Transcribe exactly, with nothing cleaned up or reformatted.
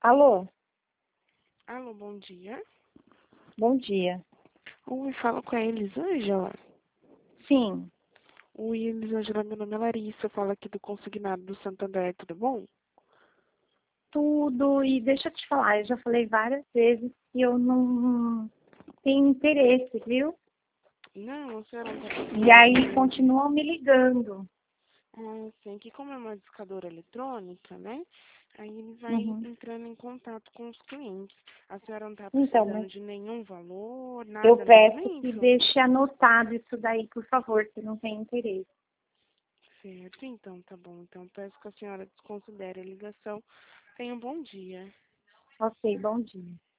Alô, Alô, bom dia. bom dia. Oi, fala com a Elisângela. Sim, Oi, Elisângela, meu nome é Larissa, eu falo aqui do Consignado do Santander, tudo bom? tudo. E deixa eu te falar, eu já falei várias vezes que eu não tenho interesse, viu? Não, a senhora não está E conseguindo aí nenhum... continuam me ligando. Ah, sim, que como é uma discadora eletrônica, né? Aí ele vai Uhum. entrando em contato com os clientes. A senhora não está Então, mas precisando de nenhum valor, eu nada no peço que momento? deixe anotado isso daí, por favor, se não tem interesse. Certo, então tá bom. Então peço que a senhora desconsidere a ligação. Tenha um bom dia. Ok, bom dia.